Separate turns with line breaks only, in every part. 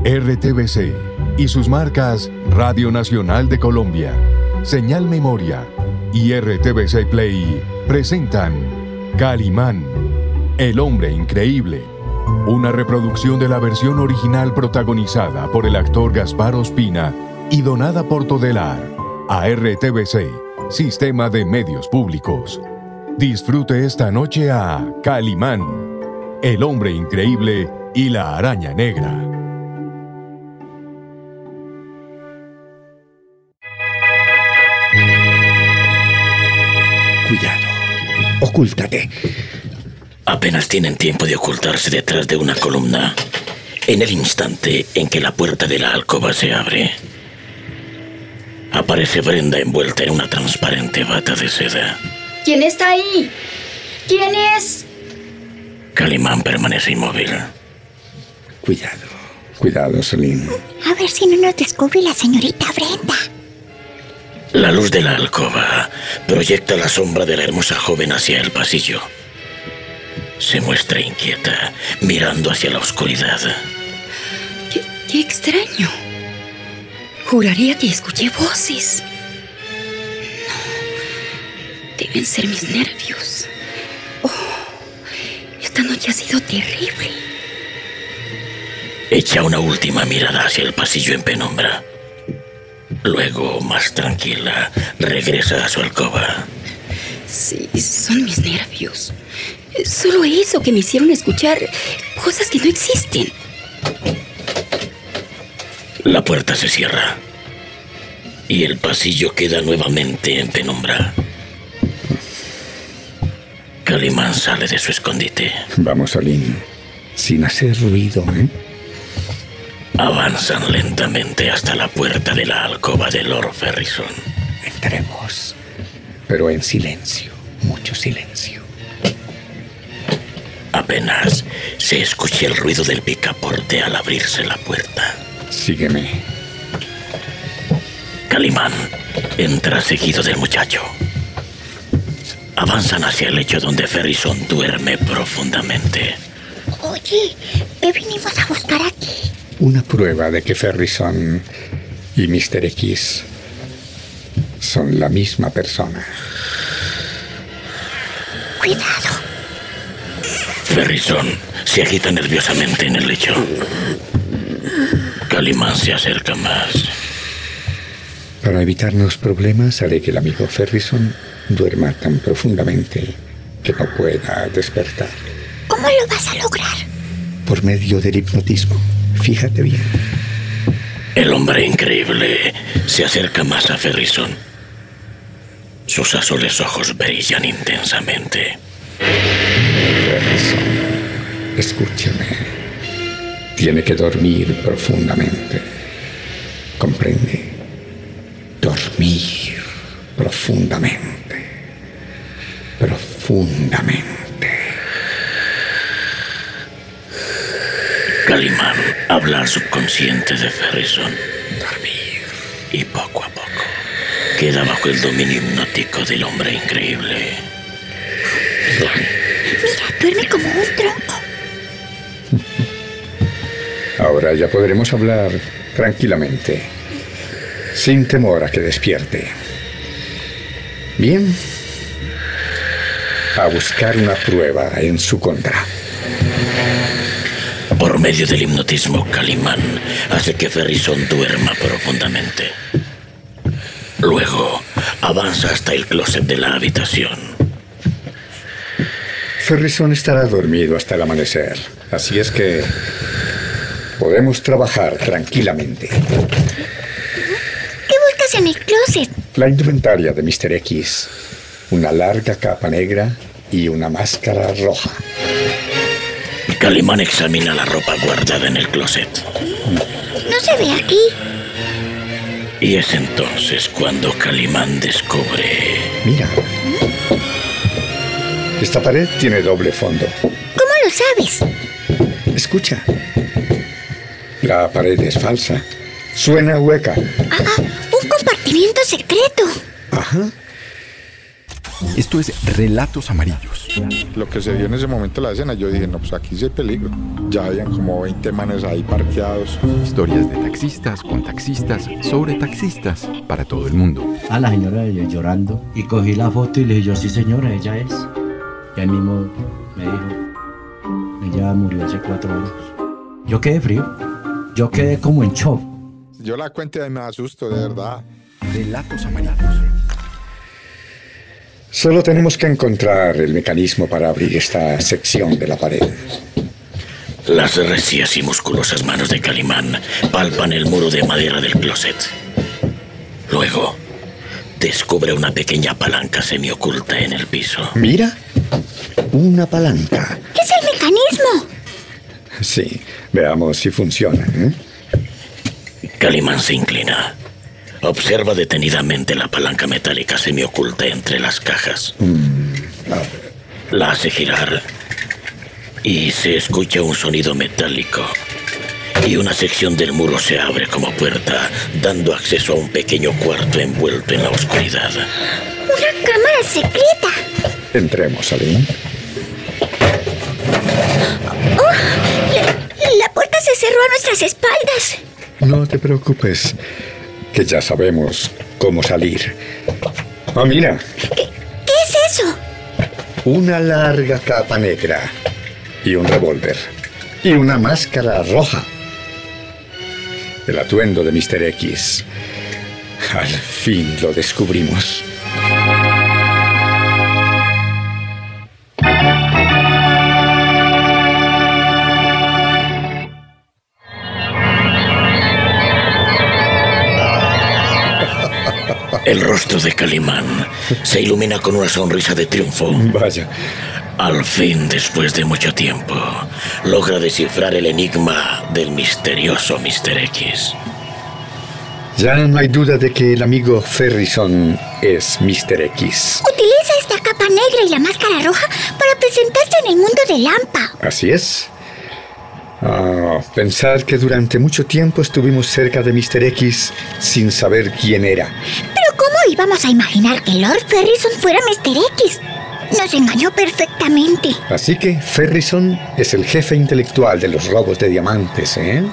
RTBC y sus marcas Radio Nacional de Colombia, Señal Memoria y RTBC Play presentan Calimán, el hombre increíble. Una reproducción de la versión original protagonizada por el actor Gaspar Ospina y donada por Todelar a RTBC, Sistema de Medios Públicos. Disfrute esta noche a Calimán, el hombre increíble y la araña negra.
Cuidado, ocúltate.
Apenas tienen tiempo de ocultarse detrás de una columna, en el instante en que la puerta de la alcoba se abre. Aparece Brenda envuelta en una transparente bata de seda.
¿Quién está ahí? ¿Quién es?
Calimán permanece inmóvil.
Cuidado, Celine.
A ver si no nos descubre la señorita Brenda.
La luz de la alcoba proyecta la sombra de la hermosa joven hacia el pasillo. Se muestra inquieta, mirando hacia la oscuridad.
Qué extraño. Juraría que escuché voces. No, deben ser mis nervios. Oh, esta noche ha sido terrible.
Echa una última mirada hacia el pasillo en penumbra. Luego, más tranquila, regresa a su alcoba.
Sí, son mis nervios. Solo eso que me hicieron escuchar cosas que no existen.
La puerta se cierra y el pasillo queda nuevamente en penumbra. Calimán sale de su escondite.
Vamos, Celine, sin hacer ruido, ¿eh?
Avanzan lentamente hasta la puerta de la alcoba de Lord Ferrison.
Entremos, pero en silencio, mucho silencio.
Apenas se escucha el ruido del picaporte al abrirse la puerta.
Sígueme.
Calimán entra seguido del muchacho. Avanzan hacia el lecho donde Ferrison duerme profundamente.
Oye, ¿qué vinimos a buscar aquí?
Una prueba de que Ferrison y Mr. X son la misma persona.
Cuidado.
Ferrison se agita nerviosamente en el lecho. Calimán se acerca más.
Para evitarnos problemas, haré que el amigo Ferrison duerma tan profundamente que no pueda despertar.
¿Cómo lo vas a lograr?
Por medio del hipnotismo. Fíjate bien.
El hombre increíble se acerca más a Ferrison. Sus azules ojos brillan intensamente.
Ferrison, escúchame. Tiene que dormir profundamente. ¿Comprende? Dormir profundamente. Profundamente.
Calimán habla al subconsciente de Ferrison.
Dormir.
Y poco a poco queda bajo el dominio hipnótico del hombre increíble.
Mira, duerme como un tronco.
Ahora ya podremos hablar tranquilamente, sin temor a que despierte. Bien. A buscar una prueba en su contra.
Por medio del hipnotismo, Calimán hace que Ferrison duerma profundamente. Luego avanza hasta el closet de la habitación.
Ferrison estará dormido hasta el amanecer, así es que podemos trabajar tranquilamente.
¿Qué buscas en el closet?
La indumentaria de Mr. X, una larga capa negra y una máscara roja.
Calimán examina la ropa guardada en el closet.
No se ve aquí.
Y es entonces cuando Calimán descubre...
Mira. Esta pared tiene doble fondo.
¿Cómo lo sabes?
Escucha. La pared es falsa. Suena hueca.
Un compartimiento secreto.
Ajá.
Esto es Relatos Amarillos.
Lo que se dio en ese momento de la escena, yo dije, no, pues aquí sí hay peligro. Ya habían como 20 manes ahí parqueados.
Historias de taxistas, con taxistas, sobre taxistas, para todo el mundo.
A la señora llorando y cogí la foto y le dije yo, sí señora, ella es. Y él mismo me dijo, ella murió hace 4 años. Yo quedé frío, yo quedé como en shock.
Yo la cuento y me asusto, de verdad.
Relatos Amarillos.
Solo tenemos que encontrar el mecanismo para abrir esta sección de la pared.
Las recias y musculosas manos de Calimán palpan el muro de madera del closet. Luego, descubre una pequeña palanca semioculta en el piso.
Mira, una palanca.
¡Es el mecanismo!
Sí, veamos si funciona, ¿eh?
Calimán se inclina. Observa detenidamente la palanca metálica semioculta entre las cajas. La hace girar y se escucha un sonido metálico. Y una sección del muro se abre como puerta, dando acceso a un pequeño cuarto envuelto en la oscuridad.
¡Una cámara secreta!
Entremos, Salim.
La puerta se cerró a nuestras espaldas.
No te preocupes, que ya sabemos cómo salir. Ah, mira.
¿Qué es eso?
Una larga capa negra y un revólver y una máscara roja. El atuendo de Mr. X. Al fin lo descubrimos.
El rostro de Calimán se ilumina con una sonrisa de triunfo.
Vaya.
Al fin, después de mucho tiempo, logra descifrar el enigma del misterioso Mr. X.
Ya no hay duda de que el amigo Ferrison es Mr. X.
Utiliza esta capa negra y la máscara roja para presentarse en el mundo de Lampa.
Así es. Pensar que durante mucho tiempo estuvimos cerca de Mr. X sin saber quién era.
¿Pero cómo íbamos a imaginar que Lord Ferrison fuera Mr. X? Nos engañó perfectamente.
Así que Ferrison es el jefe intelectual de los robos de diamantes, ¿eh?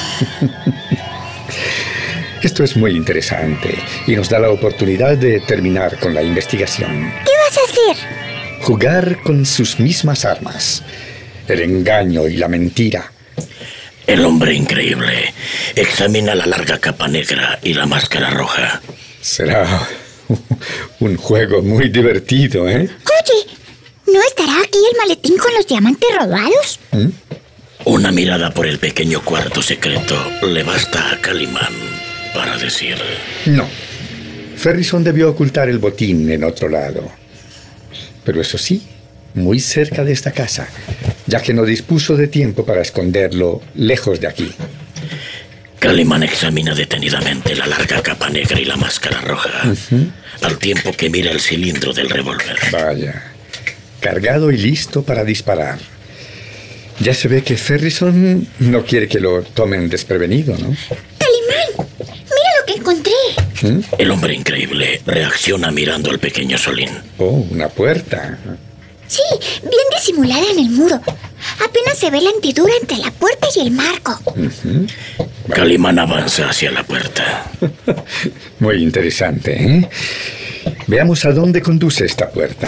Esto es muy interesante y nos da la oportunidad de terminar con la investigación.
¿Qué vas a hacer?
Jugar con sus mismas armas. El engaño y la mentira.
El hombre increíble examina la larga capa negra y la máscara roja.
Será un juego muy divertido, ¿eh?
Oye, ¿no estará aquí el maletín con los diamantes robados?
Una mirada por el pequeño cuarto secreto le basta a Calimán para decir...
No. Ferrison debió ocultar el botín en otro lado. Pero eso sí, muy cerca de esta casa, ya que no dispuso de tiempo para esconderlo lejos de aquí.
Calimán examina detenidamente la larga capa negra y la máscara roja, al tiempo que mira el cilindro del revólver.
Vaya, cargado y listo para disparar. Ya se ve que Ferrison no quiere que lo tomen desprevenido, ¿no?
¡Calimán! ¡Mira lo que encontré!
El hombre increíble reacciona mirando al pequeño Solín.
Oh, una puerta.
Sí, bien disimulada en el muro. Apenas se ve la hendidura entre la puerta y el marco.
Calimán avanza hacia la puerta.
Muy interesante, ¿eh? Veamos a dónde conduce esta puerta.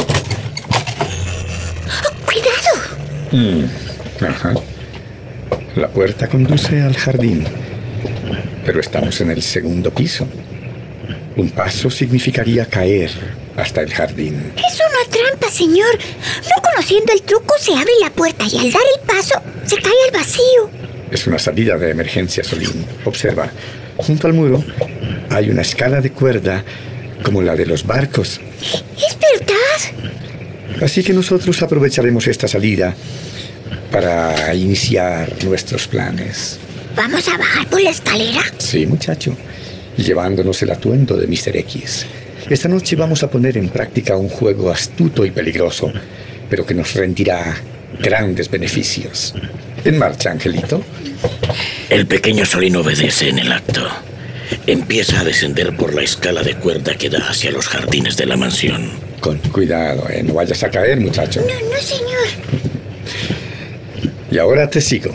¡Oh, cuidado!
Ajá. La puerta conduce al jardín, pero estamos en el segundo piso. Un paso significaría caer hasta el jardín.
Es una trampa, señor. No conociendo el truco, se abre la puerta y al dar el paso, se cae al vacío.
Es una salida de emergencia, Solín. Observa, junto al muro hay una escala de cuerda como la de los barcos.
Es verdad.
Así que nosotros aprovecharemos esta salida para iniciar nuestros planes.
¿Vamos a bajar por la escalera?
Sí, muchacho. Llevándonos el atuendo de Mr. X. Esta noche vamos a poner en práctica un juego astuto y peligroso, pero que nos rendirá grandes beneficios. En marcha, Angelito.
El pequeño Solín obedece en el acto. Empieza a descender por la escala de cuerda que da hacia los jardines de la mansión.
Con cuidado, no vayas a caer, muchacho.
No, señor.
Y ahora te sigo.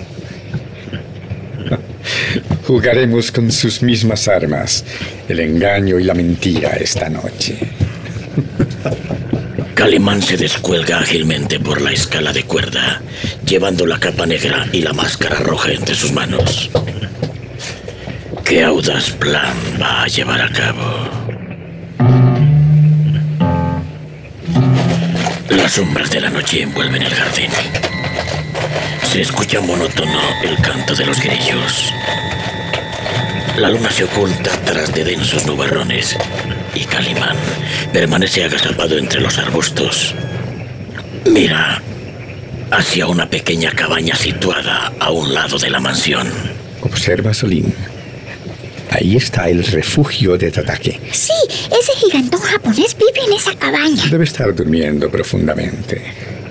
Jugaremos con sus mismas armas, el engaño y la mentira esta noche.
Calimán se descuelga ágilmente por la escala de cuerda, llevando la capa negra y la máscara roja entre sus manos. ¿Qué audaz plan va a llevar a cabo? Las sombras de la noche envuelven el jardín. Se escucha monótono el canto de los grillos. La luna se oculta tras de densos nubarrones y Calimán permanece agazapado entre los arbustos. Mira hacia una pequeña cabaña situada a un lado de la mansión.
Observa, Solín. Ahí está el refugio de Tatake.
Sí, ese gigantón japonés vive en esa cabaña.
Debe estar durmiendo profundamente.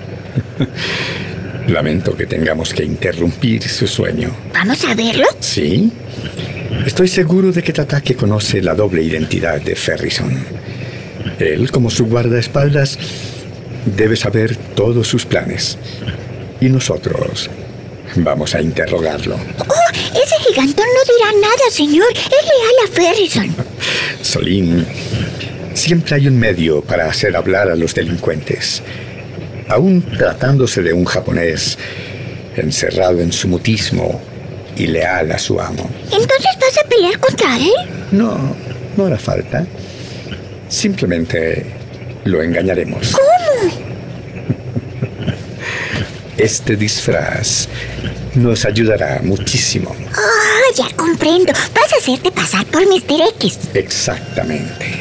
Lamento que tengamos que interrumpir su sueño.
¿Vamos a verlo?
Sí. Estoy seguro de que Tatake conoce la doble identidad de Ferrison. Él, como su guardaespaldas, debe saber todos sus planes. Y nosotros vamos a interrogarlo.
Oh, ese gigantón no dirá nada, señor. Es leal a Ferrison.
Solín, siempre hay un medio para hacer hablar a los delincuentes. Aún tratándose de un japonés encerrado en su mutismo y leal a su amo.
¿Entonces vas a pelear contra él?
No hará falta. Simplemente lo engañaremos.
¿Cómo?
Este disfraz nos ayudará muchísimo.
Oh, ya comprendo. Vas a hacerte pasar por Mr. X.
Exactamente.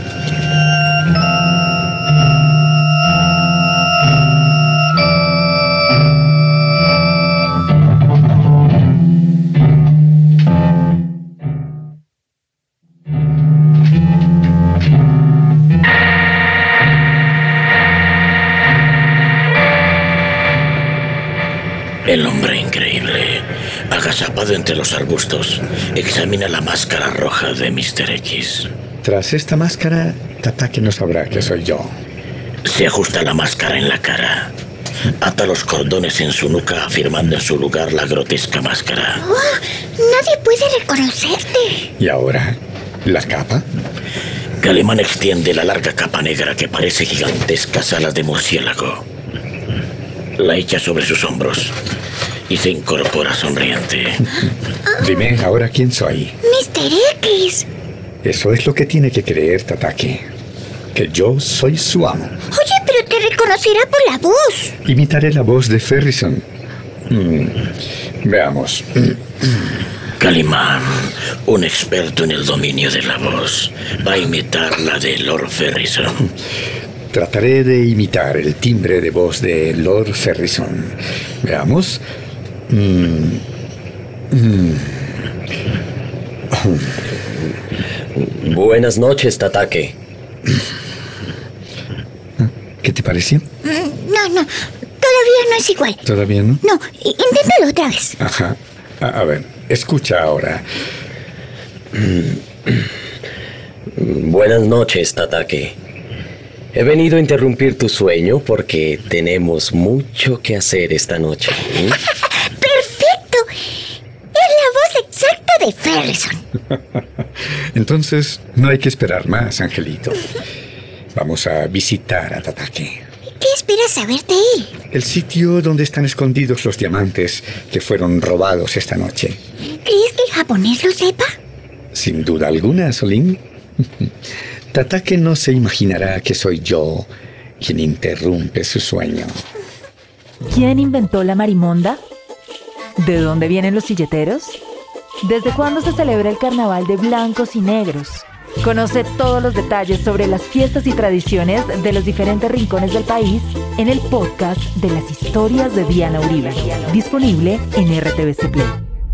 El hombre increíble, agazapado entre los arbustos, examina la máscara roja de Mr. X.
Tras esta máscara, Tatake no sabrá que soy yo.
Se ajusta la máscara en la cara. Ata los cordones en su nuca, afirmando en su lugar la grotesca máscara.
Oh, nadie puede reconocerte.
¿Y ahora? ¿La capa?
Calimán extiende la larga capa negra que parece gigantescas alas de murciélago. La echa sobre sus hombros y se incorpora sonriente.
Dime, ¿ahora quién soy?
Mr. X.
Eso es lo que tiene que creer Tatake. Que yo soy su amo.
Oye, pero te reconocerá por la voz.
Imitaré la voz de Ferrison. Veamos.
Calimán, un experto en el dominio de la voz, va a imitar la de Lord Ferrison.
Trataré de imitar el timbre de voz de Lord Ferrison. Veamos.
Buenas noches, Tatake.
¿Qué te pareció?
No. Todavía no es igual.
¿Todavía no?
No, inténtalo otra vez.
Ajá. A ver, escucha ahora.
Buenas noches, Tatake. He venido a interrumpir tu sueño porque tenemos mucho que hacer esta noche.
¡Perfecto! Es la voz exacta de Ferrison.
Entonces, no hay que esperar más, Angelito. Vamos a visitar a Tatake.
¿Qué esperas saber de él?
El sitio donde están escondidos los diamantes que fueron robados esta noche.
¿Crees que el japonés lo sepa?
Sin duda alguna, Solín. Tatake no se imaginará que soy yo quien interrumpe su sueño.
¿Quién inventó la marimonda? ¿De dónde vienen los silleteros? ¿Desde cuándo se celebra el carnaval de blancos y negros? Conoce todos los detalles sobre las fiestas y tradiciones de los diferentes rincones del país en el podcast de las historias de Diana Uribe, disponible en RTVC Play.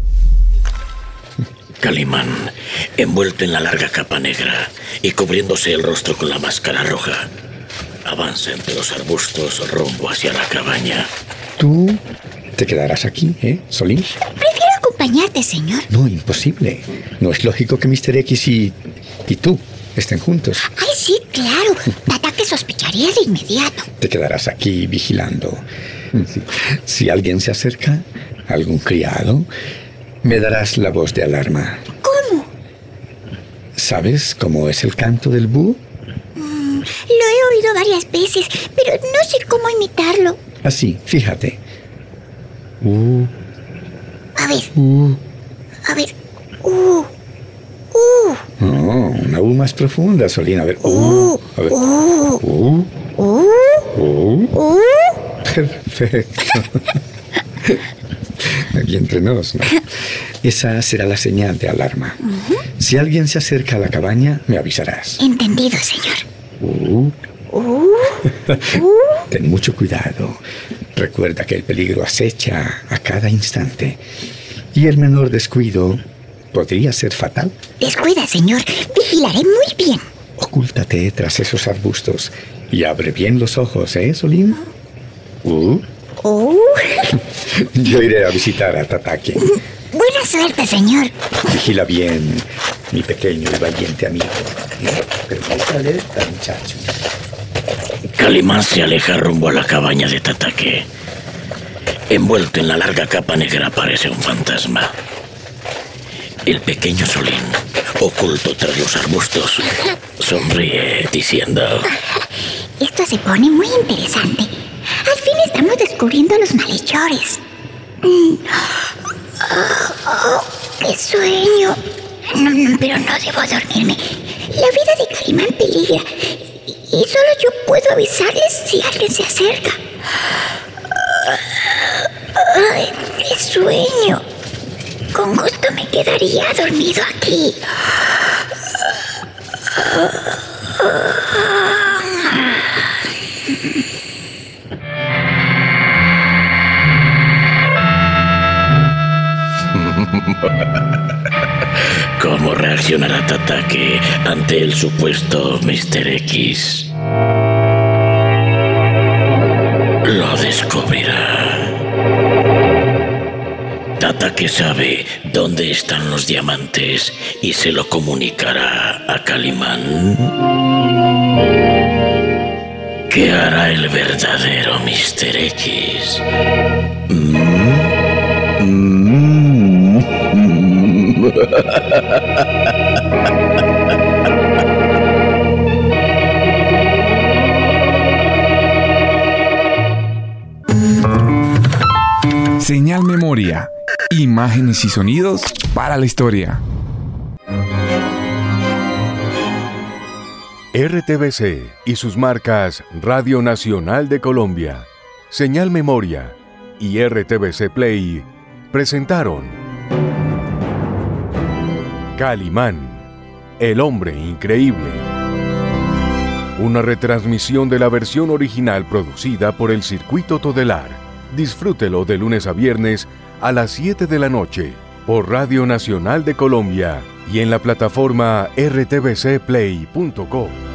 Calimán, envuelto en la larga capa negra y cubriéndose el rostro con la máscara roja, avanza entre los arbustos rumbo hacia la cabaña.
¿Tú te quedarás aquí, Solín?
Prefiero acompañarte, señor.
No, imposible. No es lógico que Mr. X y tú estén juntos.
Ay, sí, claro. Tatake ataque sospecharía de inmediato.
Te quedarás aquí vigilando. Si alguien se acerca, algún criado, me darás la voz de alarma.
¿Cómo?
¿Sabes cómo es el canto del búho?
Lo he oído varias veces, pero no sé cómo imitarlo.
Así, fíjate.
A ver. A ver.
Oh, una U más profunda, Solín. A ver. A ver. Perfecto. Aquí entre nos, ¿no? Esa será la señal de alarma. Si alguien se acerca a la cabaña, me avisarás.
Entendido, señor.
Ten mucho cuidado. Recuerda que el peligro acecha a cada instante. Y el menor descuido podría ser fatal.
Descuida, señor. Vigilaré muy bien.
Ocúltate tras esos arbustos y abre bien los ojos, ¿eh, Solín? Yo iré a visitar a Tatake.
Buena suerte, señor.
Vigila bien, mi pequeño y valiente amigo. Pero está alerta, muchacho.
Calimán se aleja rumbo a la cabaña de Tatake. Envuelto en la larga capa negra parece un fantasma. El pequeño Solín, oculto tras los arbustos, sonríe diciendo:
Esto se pone muy interesante. Al fin estamos descubriendo a los malhechores. ¡Qué sueño! Pero no debo dormirme. La vida de Calimán peligra. Y solo yo puedo avisarles si alguien se acerca. ¡Ay, qué sueño! Con gusto me quedaría dormido aquí.
¿Cómo reaccionará Tatake ante el supuesto Mr. X? Lo descubrirá. Tatake sabe dónde están los diamantes y se lo comunicará a Calimán. ¿Qué hará el verdadero Mr. X?
Señal Memoria. Imágenes y sonidos para la historia.
RTBC y sus marcas Radio Nacional de Colombia, Señal Memoria y RTBC Play presentaron Calimán, el hombre increíble. Una retransmisión de la versión original producida por el Circuito Todelar. Disfrútelo de lunes a viernes a las 7 de la noche por Radio Nacional de Colombia y en la plataforma rtbcplay.co.